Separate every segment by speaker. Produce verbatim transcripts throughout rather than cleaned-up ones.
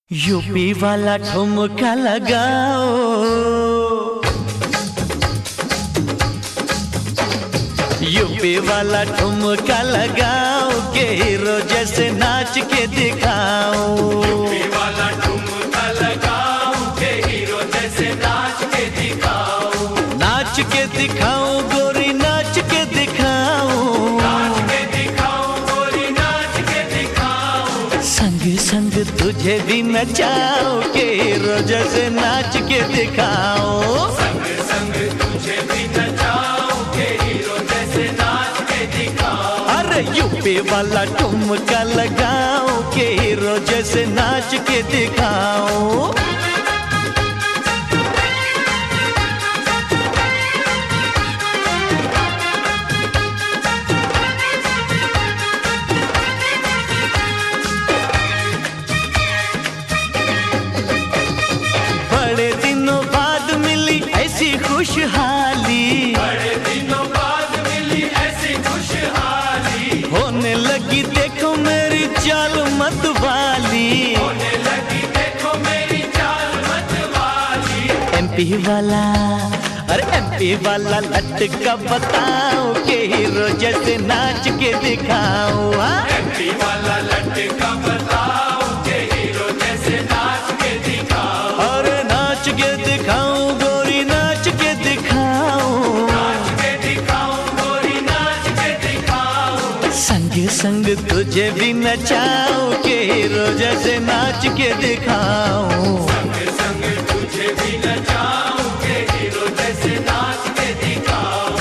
Speaker 1: UP वाला ठुमका लगाओ, यूपी वाला ठुमका लगाओ के हीरो जैसे नाच के दिखाओ।
Speaker 2: यूपी वाला ठुमका लगाओ के हीरो जैसे नाच के दिखाओ।
Speaker 1: नाच के दिखाओ गोरी, नाच के दिखाओ,
Speaker 2: नाच के दिखाओ गोरी, नाच के दिखाओ।
Speaker 1: संग संग तुझे भी नचाओ के हीरो जैसे नाच के दिखाओ।
Speaker 2: संग संग तुझे भी नचाओ के हीरो जैसे नाच के दिखाओ।
Speaker 1: अरे यूपी वाला ठुमका लगाओ के हीरो जैसे नाच के दिखाओ। बड़े दिनों बाद मिली ऐसी खुशहाली,
Speaker 2: बड़े दिनों बाद मिली ऐसी खुशहाली।
Speaker 1: होने लगी देखो मेरी चाल मत वाली।
Speaker 2: होने लगी देखो मेरी चाल मत वाली।
Speaker 1: एमपी वाला, अरे एमपी वाला लटका बताओ के हीरो जैसे नाच के दिखाओ। हाँ?
Speaker 2: एमपी वाला लटका बताओ के हीरो जैसे नाच के दिखाओ।
Speaker 1: अरे नाच के दिखाओ गोरी, नाच के दिखाओ,
Speaker 2: नाच के दिखाओ गोरी, नाच के दिखाओ।
Speaker 1: संग संग तुझे भी नचाओ के हीरो जैसे नाच के दिखाओ।
Speaker 2: संग संग तुझे भी नचाओ के हीरो जैसे नाच के दिखाओ।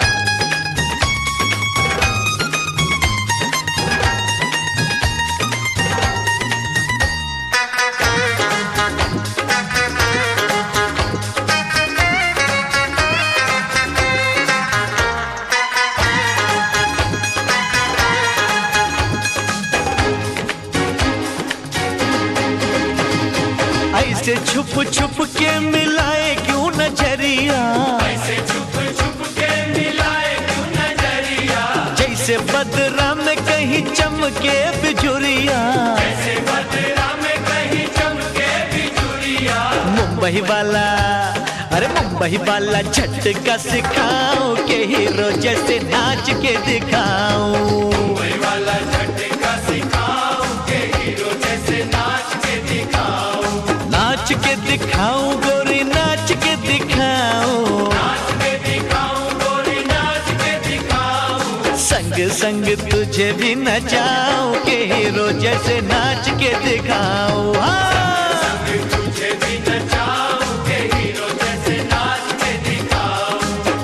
Speaker 1: ऐसे छुप छुप के मिलाए क्यों नजरिया,
Speaker 2: ऐसे छुप छुप के मिलाए क्यों नजरिया।
Speaker 1: जैसे बदरा में कहीं चमके बिजुरिया।
Speaker 2: ऐसे बदरा में कहीं चमके बिजुरिया।
Speaker 1: मुंबई वाला, अरे मुंबई वाला झटका सिखाओ के हीरो जैसे नाच के दिखाओ।
Speaker 2: मुंबई वाला झटका सिखाओ के हीरो जैसे नाच के दिखाओ।
Speaker 1: नाच के दिखाओ गोरी, नाच के दिखाओ,
Speaker 2: नाच के दिखाओ गोरी, नाच के दिखाओ।
Speaker 1: संग संग तुझे भी नचाओ के हीरो जैसे नाच के दिखाओ। हाँ।
Speaker 2: संग तुझे भी नचाओ के हीरो जैसे नाच के दिखाओ।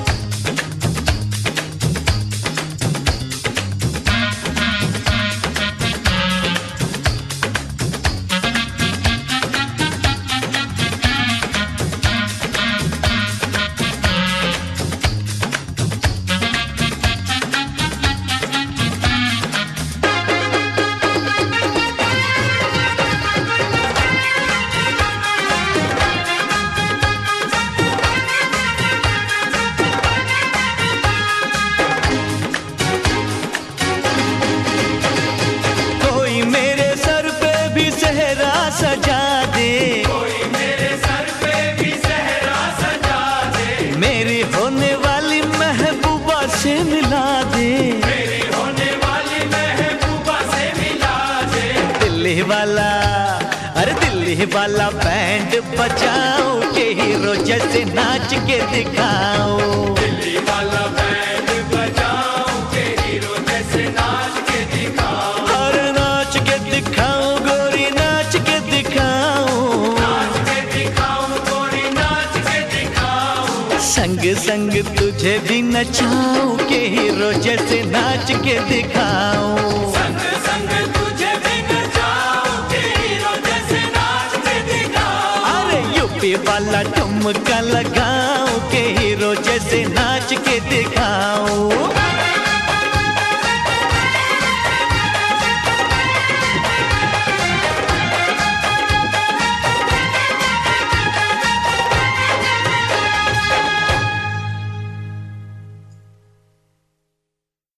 Speaker 1: कोई मेरे सर पे भी सेहरा सजा दे,
Speaker 2: कोई मेरे सर पे भी सेहरा सजा दे।
Speaker 1: मेरी होने वाली महबूबा से मिला दे।
Speaker 2: मेरी होने वाली महबूबा से मिला दे।
Speaker 1: दिल्ली वाला, अरे दिल्ली वाला बैंड बजाओ के हीरो जैसे नाच के दिखाओ।
Speaker 2: दिल्ली वाला बैंड बजाओ के हीरो जैसे नाच के दिखाओ।
Speaker 1: अरे नाच के दिखाओ गोरी, नाच के दिखाओ,
Speaker 2: नाच के दिखाओ गोरी, नाच के दिखाओ।
Speaker 1: संग संग तुझे भी नचाओ के हीरो जैसे नाच के दिखाओ।
Speaker 2: संग संग तुझे भी नचाओ के हीरो जैसे नाच के दिखाओ।
Speaker 1: अरे यूपी वाला ठुमका लगाओ के हीरो जैसे नाच के दिखाओ।